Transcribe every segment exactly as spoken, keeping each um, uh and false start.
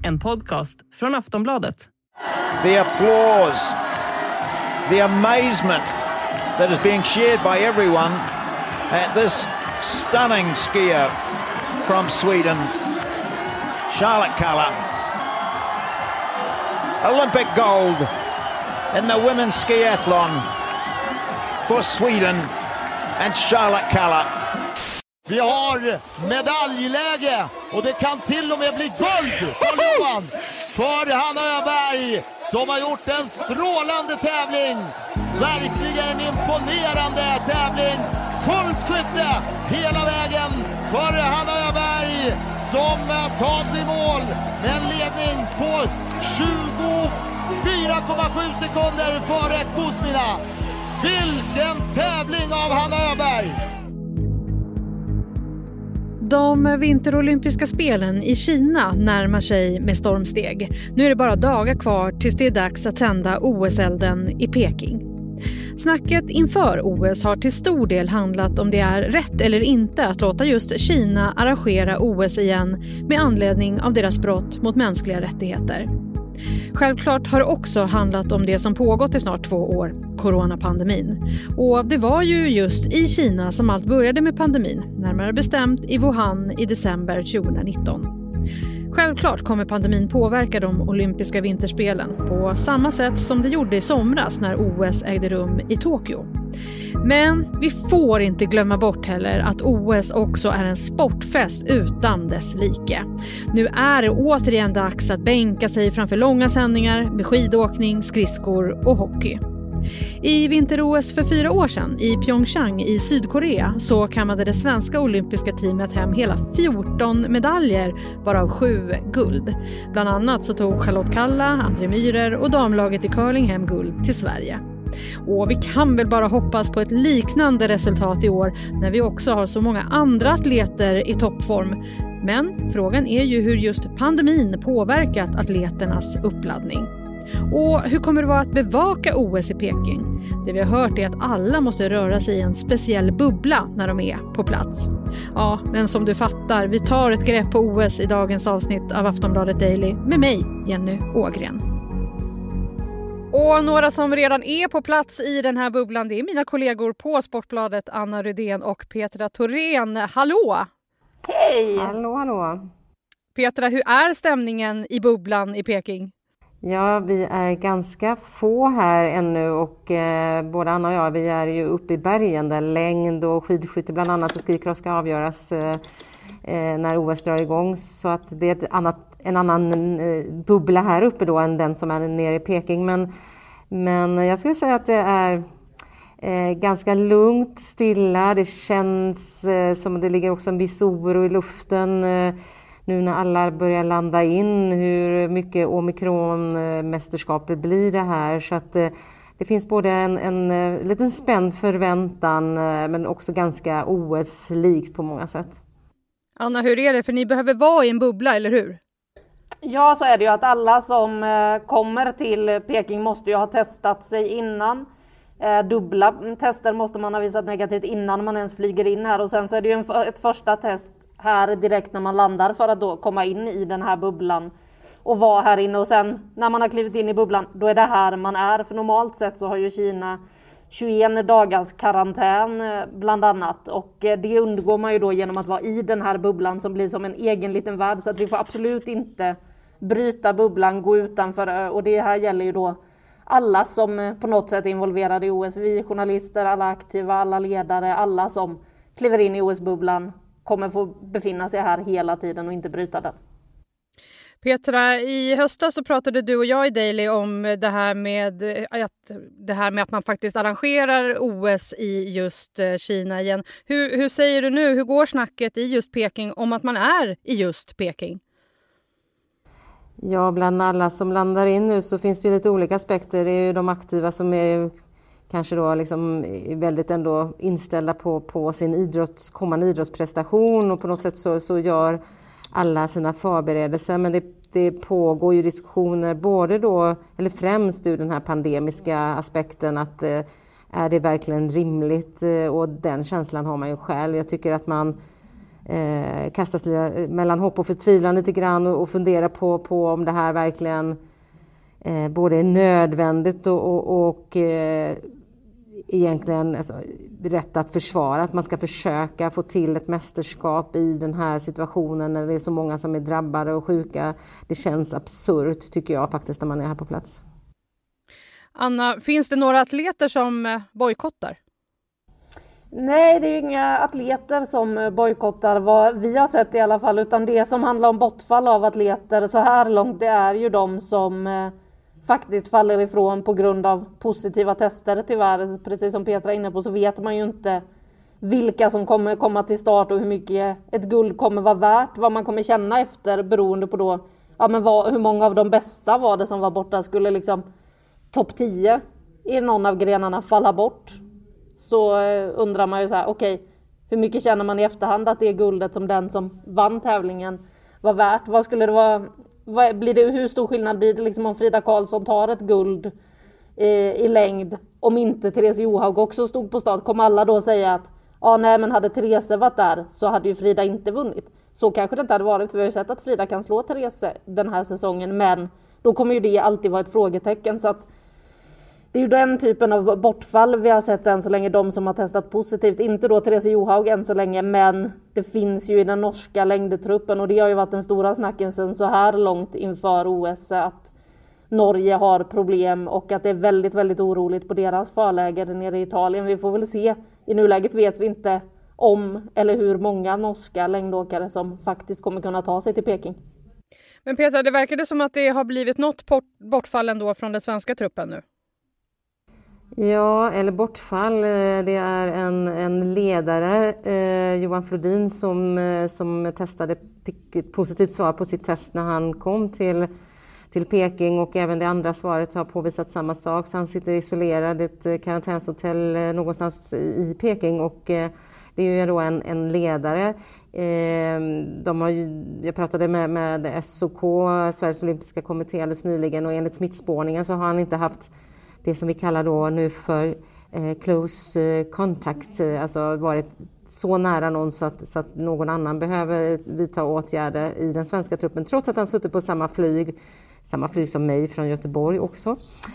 En podcast från Aftonbladet. The applause, the amazement that is being shared by everyone at this stunning skier from Sweden, Charlotte Kalla. Olympic gold in the women's skiathlon for Sweden and Charlotte Kalla. Vi har medaljläge och det kan till och med bli guld, Carl-Johan, för Hanna Öberg som har gjort en strålande tävling. Verkligen en imponerande tävling. Fullt skytte hela vägen för Hanna Öberg som tar sig i mål med en ledning på tjugofyra komma sju sekunder före Kuzmina. Vilken tävling av Hanna Öberg! De vinterolympiska spelen i Kina närmar sig med stormsteg. Nu är det bara dagar kvar tills det är dags att tända O S-elden i Peking. Snacket inför O S har till stor del handlat om det är rätt eller inte att låta just Kina arrangera O S igen med anledning av deras brott mot mänskliga rättigheter. Självklart har det också handlat om det som pågått i snart två år, coronapandemin. Och det var ju just i Kina som allt började med pandemin, närmare bestämt i Wuhan i december tjugonitton. Självklart kommer pandemin påverka de olympiska vinterspelen på samma sätt som det gjorde i somras när O S ägde rum i Tokyo. Men vi får inte glömma bort heller att O S också är en sportfest utan dess like. Nu är det återigen dags att bänka sig framför långa sändningar med skidåkning, skridskor och hockey. I vinter-O S för fyra år sedan i Pyeongchang i Sydkorea så kammade det svenska olympiska teamet hem hela fjorton medaljer, varav sju guld. Bland annat så tog Charlotte Kalla, André Myhrer och damlaget i curling hem guld till Sverige. Och vi kan väl bara hoppas på ett liknande resultat i år när vi också har så många andra atleter i toppform. Men frågan är ju hur just pandemin påverkat atleternas uppladdning. Och hur kommer det vara att bevaka O S i Peking? Det vi har hört är att alla måste röra sig i en speciell bubbla när de är på plats. Ja, men som du fattar, vi tar ett grepp på O S i dagens avsnitt av Aftonbladet Daily med mig, Jenny Ågren. Och några som redan är på plats i den här bubblan, det är mina kollegor på Sportbladet, Anna Rydén och Petra Thorén. Hallå! Hej! Hallå, hallå! Petra, hur är stämningen i bubblan i Peking? Ja, vi är ganska få här ännu och eh, både Anna och jag, vi är ju uppe i bergen där längd och skidskytte bland annat och skidcross ska avgöras eh, eh, när O S drar igång. Så att det är ett annat, en annan eh, bubbla här uppe då än den som är nere i Peking. Men, men jag skulle säga att det är eh, ganska lugnt, stilla. Det känns eh, som det ligger också en viss oro i luften. Eh, Nu när alla börjar landa in hur mycket omikronmästerskapet blir det här. Så att eh, det finns både en, en, en liten spänd förväntan eh, men också ganska O S-likt på många sätt. Anna, hur är det? För ni behöver vara i en bubbla, eller hur? Ja, så är det ju att alla som eh, kommer till Peking måste ju ha testat sig innan. Eh, dubbla tester måste man ha visat negativt innan man ens flyger in här. Och sen så är det ju en, ett första test här direkt när man landar för att då komma in i den här bubblan och vara här inne. Och sen när man har klivit in i bubblan, då är det här man är. För normalt sett så har ju Kina tjugoen dagars karantän bland annat. Och det undgår man ju då genom att vara i den här bubblan som blir som en egen liten värld. Så att vi får absolut inte bryta bubblan, gå utanför. Och det här gäller ju då alla som på något sätt är involverade i O S. Vi journalister, alla aktiva, alla ledare, alla som kliver in i O S-bubblan kommer få befinna sig här hela tiden och inte bryta den. Petra, i höstas så pratade du och jag i Daily om det här med att, det här med att man faktiskt arrangerar O S i just Kina igen. Hur, hur säger du nu? Hur går snacket i just Peking om att man är i just Peking? Ja, bland alla som landar in nu så finns det ju lite olika aspekter. Det är ju de aktiva som är kanske då liksom väldigt ändå inställda på, på sin idrotts, kommande idrottsprestation och på något sätt så, så gör alla sina förberedelser. Men det, det pågår ju diskussioner både då, eller främst ur den här pandemiska aspekten att eh, är det verkligen rimligt, och den känslan har man ju själv. Jag tycker att man eh, kasta sig mellan hopp och förtvivlan lite grann och, och fundera på, på om det här verkligen eh, både är nödvändigt och, och, och eh, egentligen alltså, rätt att försvara, att man ska försöka få till ett mästerskap i den här situationen när det är så många som är drabbade och sjuka. Det känns absurt tycker jag faktiskt när man är här på plats. Anna, finns det några atleter som bojkottar? Nej, det är ju inga atleter som bojkottar vad vi har sett i alla fall, utan det som handlar om bortfall av atleter så här långt, det är ju de som eh, faktiskt faller ifrån på grund av positiva tester. Tyvärr, precis som Petra är inne på, så vet man ju inte vilka som kommer komma till start och hur mycket ett guld kommer vara värt, vad man kommer känna efter, beroende på då, ja, men vad, hur många av de bästa var det som var borta. Skulle liksom topp tio i någon av grenarna falla bort, så undrar man ju så här, okej, okay, hur mycket känner man i efterhand att det är guldet som den som vann tävlingen var värt? Vad skulle det vara, vad blir det, hur stor skillnad blir det liksom om Frida Karlsson tar ett guld i, i längd, om inte Therese Johaug också stod på start? Kommer alla då säga att ja, nej, men hade Therese varit där så hade ju Frida inte vunnit? Så kanske det inte hade varit, för vi har ju sett att Frida kan slå Therese den här säsongen, men då kommer ju det alltid vara ett frågetecken. Så att det är ju den typen av bortfall vi har sett än så länge, de som har testat positivt. Inte då Therese Johaug än så länge, men det finns ju i den norska längdtruppen, och det har ju varit den stora snacken sen så här långt inför O S, att Norge har problem och att det är väldigt, väldigt oroligt på deras förläger nere i Italien. Vi får väl se. I nuläget vet vi inte om eller hur många norska längdåkare som faktiskt kommer kunna ta sig till Peking. Men Petra, det verkade som att det har blivit något bortfall ändå från den svenska truppen nu. Ja, eller bortfall. Det är en, en ledare, eh, Johan Flodin, som, som testade ett positivt svar på sitt test när han kom till, till Peking, och även det andra svaret har påvisat samma sak. Så han sitter isolerad i ett karantänshotell någonstans i Peking, och eh, det är ju då en, en ledare. Eh, de har ju, jag pratade med, med S O K, Sveriges olympiska kommitté, alldeles nyligen, och enligt smittspårningen så har han inte haft det som vi kallar då nu för eh, close eh, contact, eh, alltså varit så nära någon så att, så att någon annan behöver vidta åtgärder i den svenska truppen, trots att han suttit på samma flyg, samma flyg som mig från Göteborg också.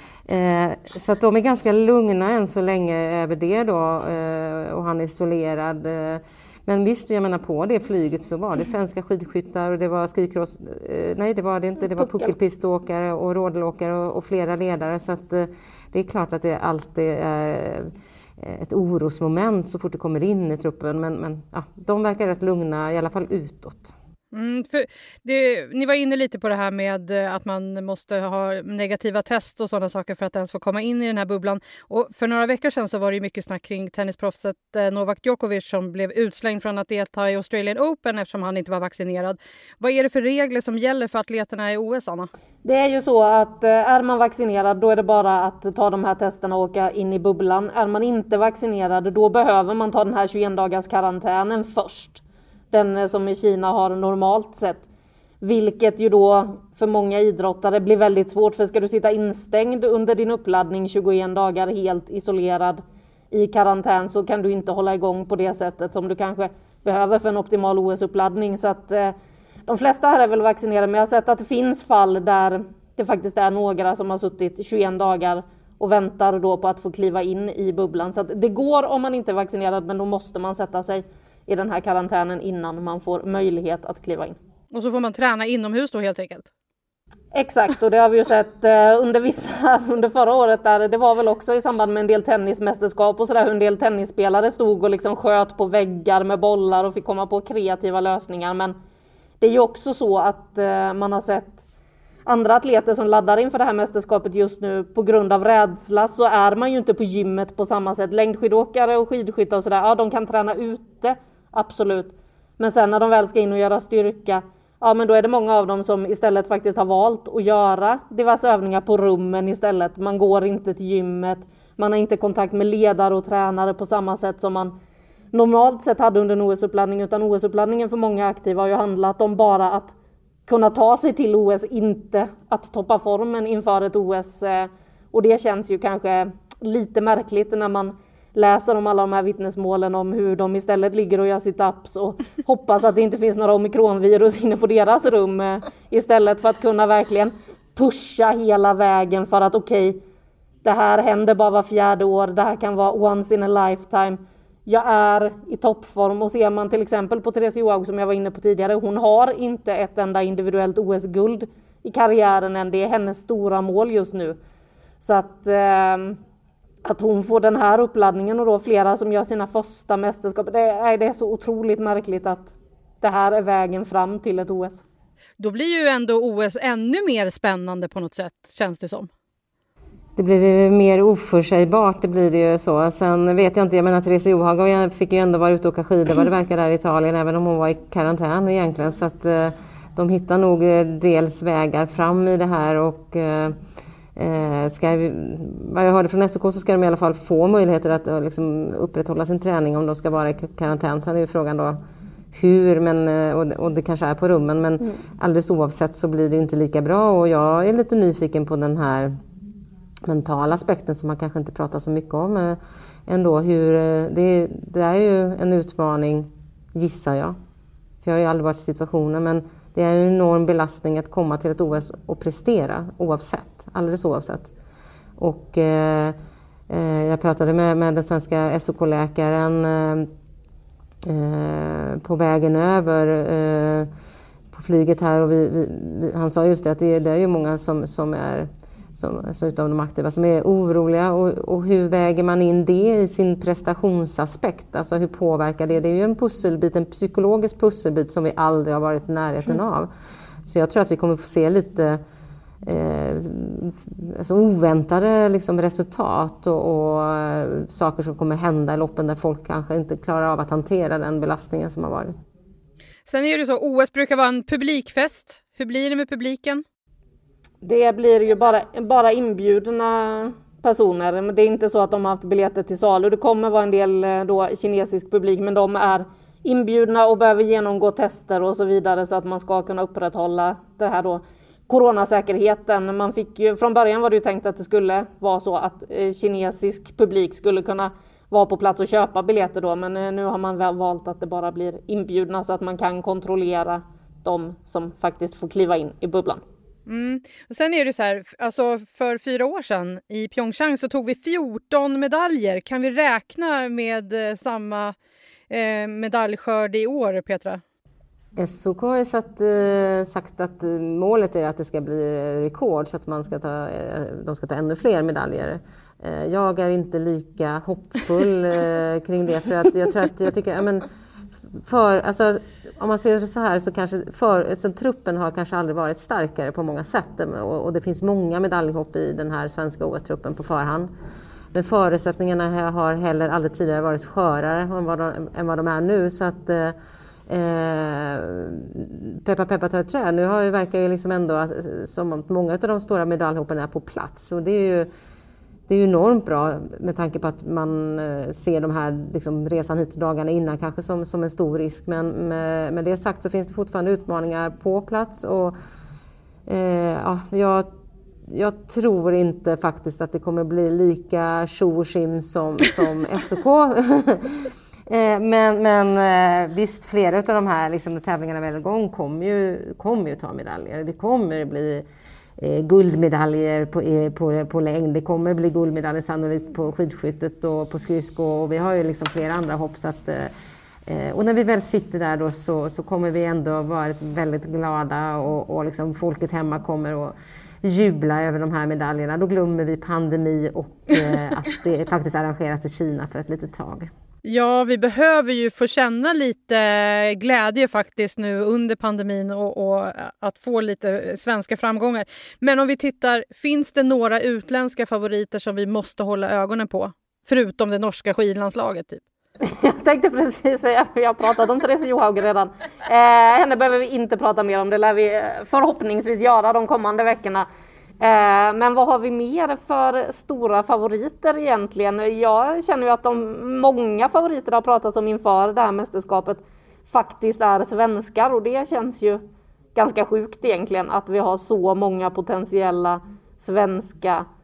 Eh, så att de är ganska lugna än så länge över det då, eh, och han är isolerad. Eh, men visst, jag menar, på det flyget så var det svenska skidskyttar och det var skikross, eh, nej det var det inte, det var puckelpiståkare och rådlåkare och, och flera ledare, så att eh, det är klart att det alltid är ett orosmoment så fort det kommer in i truppen, men, men ja, de verkar rätt lugna, i alla fall utåt. Mm, för det, ni var inne lite på det här med att man måste ha negativa test och sådana saker för att ens få komma in i den här bubblan. Och för några veckor sedan så var det ju mycket snack kring tennisproffset Novak Djokovic som blev utslängd från att delta i Australian Open eftersom han inte var vaccinerad. Vad är det för regler som gäller för atleterna i O S, Anna? Det är ju så att är man vaccinerad då är det bara att ta de här testerna och åka in i bubblan. Är man inte vaccinerad då behöver man ta den här tjugoen dagars karantänen först. Den som i Kina har normalt sett. Vilket ju då för många idrottare blir väldigt svårt. För ska du sitta instängd under din uppladdning tjugoen dagar helt isolerad i karantän så kan du inte hålla igång på det sättet som du kanske behöver för en optimal O S-uppladdning. Så att eh, de flesta här är väl vaccinerade, men jag har sett att det finns fall där det faktiskt är några som har suttit tjugoen dagar och väntar då på att få kliva in i bubblan. Så att det går om man inte är vaccinerad, men då måste man sätta sig i den här karantänen innan man får möjlighet att kliva in. Och så får man träna inomhus då helt enkelt? Exakt, och det har vi ju sett eh, under vissa, under förra året där, det var väl också i samband med en del tennismästerskap och sådär, hur en del tennisspelare stod och liksom sköt på väggar med bollar och fick komma på kreativa lösningar. Men det är ju också så att eh, man har sett andra atleter som laddar inför det här mästerskapet just nu på grund av rädsla, så är man ju inte på gymmet på samma sätt. Längdskidåkare och skidskyttar och sådär, ja de kan träna ute, absolut. Men sen när de väl ska in och göra styrka, ja men då är det många av dem som istället faktiskt har valt att göra diverse övningar på rummen istället. Man går inte till gymmet, man har inte kontakt med ledare och tränare på samma sätt som man normalt sett hade under en O S-uppladdning, utan O S-uppladdningen för många aktiva har ju handlat om bara att kunna ta sig till O S, inte att toppa formen inför ett O S. Och det känns ju kanske lite märkligt när man läser om alla de här vittnesmålen om hur de istället ligger och gör sit-ups och hoppas att det inte finns några omikronvirus inne på deras rum istället för att kunna verkligen pusha hela vägen för att okej, okay, det här händer bara var fjärde år, det här kan vara once in a lifetime. Jag är i toppform och ser man till exempel på Therese Johaug som jag var inne på tidigare, hon har inte ett enda individuellt O S-guld i karriären än, det är hennes stora mål just nu. Så att, eh, att hon får den här uppladdningen och då flera som gör sina första mästerskap, det är, det är så otroligt märkligt att det här är vägen fram till ett O S. Då blir ju ändå O S ännu mer spännande på något sätt, känns det som. Det blir ju mer oförsägbart, det blir det ju så. Sen vet jag inte, jag menar Therese Johaug fick ju ändå vara ute och åka skidor vad det verkar där i Italien, även om hon var i karantän egentligen. Så att eh, de hittar nog dels vägar fram i det här och eh, ska vi, vad jag hörde från S O K så ska de i alla fall få möjligheter att eh, liksom upprätthålla sin träning om de ska vara i karantän. Sen är ju frågan då hur, men, och, och det kanske är på rummen, men mm. alldeles oavsett så blir det inte lika bra och jag är lite nyfiken på den här mentala aspekten som man kanske inte pratar så mycket om ändå. Hur, det, det är ju en utmaning, gissar jag. För jag har ju aldrig varit i situationen, men det är en enorm belastning att komma till ett O S och prestera oavsett, alldeles oavsett. Och eh, jag pratade med, med den svenska S O K-läkaren eh, på vägen över eh, på flyget här och vi, vi, han sa just det att det, det är ju många som, som är Som, alltså utav de aktiva som är oroliga och, och hur väger man in det i sin prestationsaspekt, alltså hur påverkar det? Det är ju en pusselbit, en psykologisk pusselbit som vi aldrig har varit i närheten av. Så jag tror att vi kommer få se lite eh, alltså oväntade liksom, resultat och, och äh, saker som kommer hända i loppen där folk kanske inte klarar av att hantera den belastningen som har varit. Sen är det så, O S brukar vara en publikfest. Hur blir det med publiken? Det blir ju bara, bara inbjudna personer, men det är inte så att de har haft biljetter till salu. Det kommer vara en del då kinesisk publik, men de är inbjudna och behöver genomgå tester och så vidare så att man ska kunna upprätthålla det här då coronasäkerheten. Man fick ju, från början var det ju tänkt att det skulle vara så att kinesisk publik skulle kunna vara på plats och köpa biljetter då, men nu har man valt att det bara blir inbjudna så att man kan kontrollera de som faktiskt får kliva in i bubblan. Mm. Och sen är det så här, alltså för fyra år sedan i Pyeongchang så tog vi fjorton medaljer. Kan vi räkna med eh, samma eh, medaljskörd i år, Petra? S O K har satt, eh, sagt att målet är att det ska bli rekord så att man ska ta, eh, de ska ta ännu fler medaljer. Eh, jag är inte lika hoppfull eh, kring det för att jag tror att jag tycker, ja, men för, alltså, om man ser det så här så kanske för, så truppen har kanske aldrig varit starkare på många sätt och, och det finns många medaljhopp i den här svenska O S-truppen på förhand. Men förutsättningarna har heller aldrig tidigare varit skörare än vad de, än vad de är nu så att eh, peppa peppa tar ett träd. Nu har ju, verkar ju liksom ändå att, som att många av de stora medaljhoppen är på plats och det är ju Det är ju enormt bra med tanke på att man ser de här liksom, resan hit dagarna innan kanske som, som en stor risk. Men med, med det sagt så finns det fortfarande utmaningar på plats. Och, eh, ja, jag, jag tror inte faktiskt att det kommer bli lika tjo och tjim som, som S O K. eh, men, men visst, flera av de här liksom, tävlingarna väl igång kommer ju, kommer ju ta medaljer. Det kommer bli Eh, guldmedaljer på, eh, på, på längd. Det kommer bli guldmedaljer sannolikt på skidskyttet och på skridsko och vi har ju liksom flera andra hopp så att, eh, och när vi väl sitter där då så, så kommer vi ändå vara väldigt glada och, och liksom folket hemma kommer att jubla över de här medaljerna. Då glömmer vi pandemi och eh, att det faktiskt arrangeras i Kina för ett litet tag. Ja, vi behöver ju få känna lite glädje faktiskt nu under pandemin och, och att få lite svenska framgångar. Men om vi tittar, finns det några utländska favoriter som vi måste hålla ögonen på? Förutom det norska skidlandslaget typ. Jag tänkte precis säga, för jag har pratat om Therese Johaug redan. Eh, henne behöver vi inte prata mer om, det lär vi förhoppningsvis göra de kommande veckorna. Eh, men vad har vi mer för stora favoriter egentligen? Jag känner ju att de många favoriter har pratats om inför det här mästerskapet faktiskt är svenskar. Och det känns ju ganska sjukt egentligen att vi har så många potentiella svenska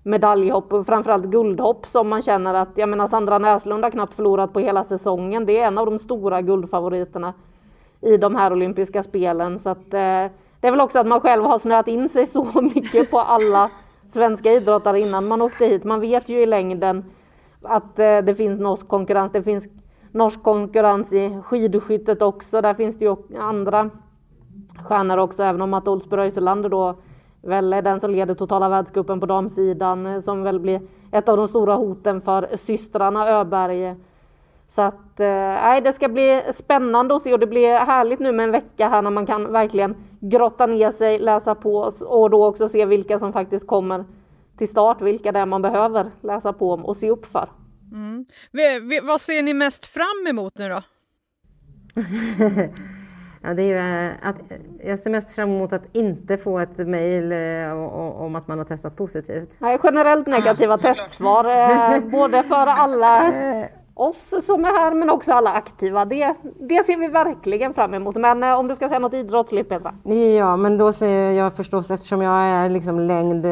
medaljhopp och framförallt guldhopp som man känner att, jag menar Sandra Näslund har knappt förlorat på hela säsongen. Det är en av de stora guldfavoriterna i de här olympiska spelen. Så att, eh, det är väl också att man själv har snöat in sig så mycket på alla svenska idrottare innan man åkte hit. Man vet ju i längden att eh, det finns norsk konkurrens. Det finns norsk konkurrens i skidskyttet också. Där finns det ju andra stjärnor också, även om att Olsby Röiselander då väl är den som leder totala världscupen på damsidan, som väl blir ett av de stora hoten för systrarna Öberg. Så att eh, det ska bli spännande att se, och det blir härligt nu med en vecka här när man kan verkligen grotta ner sig, läsa på och då också se vilka som faktiskt kommer till start, vilka det är man behöver läsa på om och se upp för. Mm. V- v- vad ser ni mest fram emot nu då? Ja, det är ju att jag ser mest fram emot att inte få ett mejl om att man har testat positivt. Nej, generellt negativa testsvar, både för alla oss som är här men också alla aktiva. Det, det ser vi verkligen fram emot. Men om du ska säga något idrottsligt, Petra? Ja, men då ser jag förstås, eftersom jag är liksom längd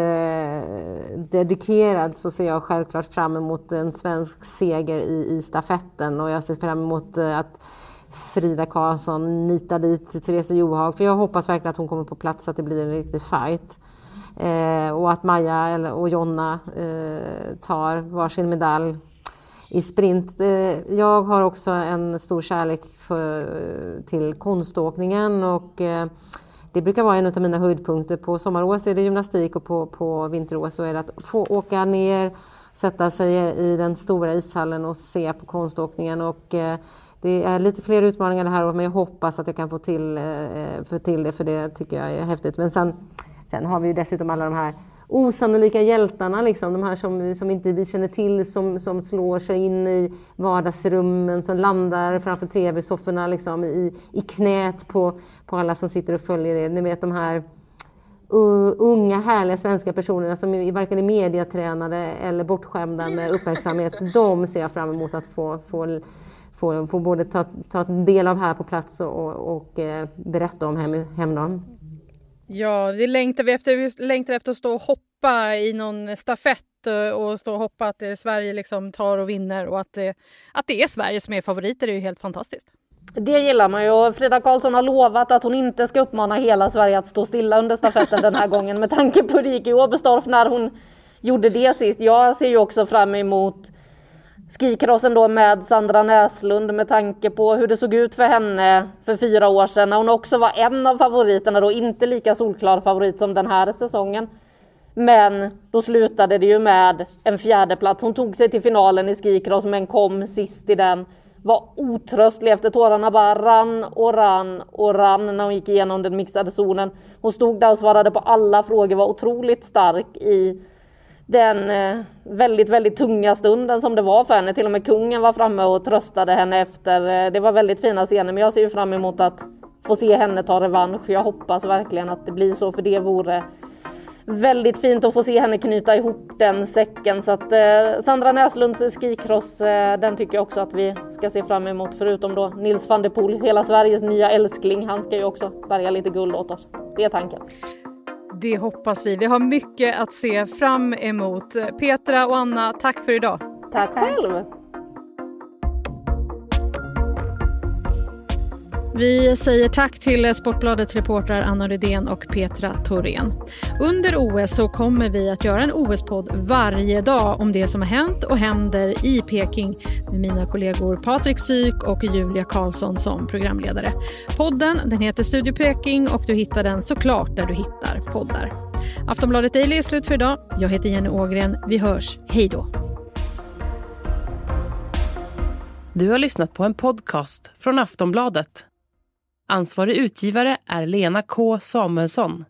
dedikerad, så ser jag självklart fram emot en svensk seger i, i stafetten. Och jag ser fram emot att Frida Karlsson nitar dit Therese Johaug, för jag hoppas verkligen att hon kommer på plats så att det blir en riktig fight. Eh, och att Maja eller, och Jonna eh, tar varsin medalj i sprint. Eh, jag har också en stor kärlek för, till konståkningen, och eh, det brukar vara en av mina höjdpunkter. På sommarås är det gymnastik, och på, på vinterås så är det att få åka ner, sätta sig i den stora ishallen och se på konståkningen. Och eh, det är lite fler utmaningar det här året, men jag hoppas att jag kan få till, få till det, för det tycker jag är häftigt. Men sen, sen har vi ju dessutom alla de här osannolika hjältarna, liksom, de här som, som inte vi känner till, som, som slår sig in i vardagsrummen, som landar framför tv-sofforna liksom, i, i knät på, på alla som sitter och följer det. Ni vet de här uh, unga härliga svenska personerna som är varken är mediatränade eller bortskämda med uppmärksamhet. De ser jag fram emot att få... få Få, få både ta, ta del av här på plats och, och, och eh, berätta om hem, hemdagen. Ja, vi längtar, vi efter, vi längtar efter att stå och hoppa i någon stafett och stå och hoppa att det Sverige liksom tar och vinner, och att det, att det är Sverige som är favoriter. Det är ju helt fantastiskt. Det gillar man ju, och Frida Karlsson har lovat att hon inte ska uppmana hela Sverige att stå stilla under stafetten den här gången, med tanke på hur det gick i Oberstdorf när hon gjorde det sist. Jag ser ju också fram emot skikrossen då med Sandra Näslund, med tanke på hur det såg ut för henne för fyra år sedan, när hon också var en av favoriterna då, inte lika solklar favorit som den här säsongen. Men då slutade det ju med en fjärde plats. Hon tog sig till finalen i skikross men kom sist i den. Var otröstlig efter tårarna, bara rann och rann och rann när hon gick igenom den mixade zonen. Hon stod där och svarade på alla frågor, var otroligt stark i den eh, väldigt, väldigt tunga stunden som det var för henne. Till och med kungen var framme och tröstade henne efter. Eh, det var väldigt fina scener, men jag ser ju fram emot att få se henne ta revansch. Jag hoppas verkligen att det blir så, för det vore väldigt fint att få se henne knyta ihop den säcken. Så att eh, Sandra Näslunds skikross, eh, den tycker jag också att vi ska se fram emot. Förutom då Nils van der Poel, hela Sveriges nya älskling. Han ska ju också bärga lite guld åt oss. Det är tanken. Det hoppas vi. Vi har mycket att se fram emot. Petra och Anna, tack för idag. Tack själv. Vi säger tack till Sportbladets reportrar Anna Rydén och Petra Thorén. Under O S så kommer vi att göra en O S-podd varje dag om det som har hänt och händer i Peking, med mina kollegor Patrik Syk och Julia Karlsson som programledare. Podden, den heter Studio Peking, och du hittar den såklart där du hittar poddar. Aftonbladet Daily är slut för idag. Jag heter Jenny Ågren. Vi hörs. Hej då! Du har lyssnat på en podcast från Aftonbladet. Ansvarig utgivare är Lena K. Samuelsson.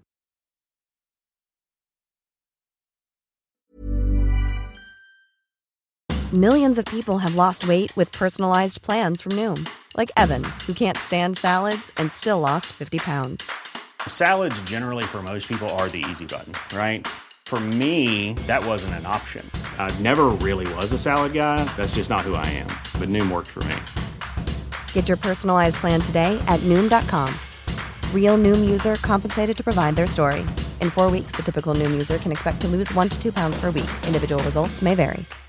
Millions of people have lost weight with personalized plans from Noom. Like Evan, who can't stand salads and still lost fifty pounds. Salads generally for most people are the easy button, right? For me, that wasn't an option. I never really was a salad guy. That's just not who I am. But Noom worked for me. Get your personalized plan today at Noom dot com. Real Noom user compensated to provide their story. In four weeks, the typical Noom user can expect to lose one to two pounds per week. Individual results may vary.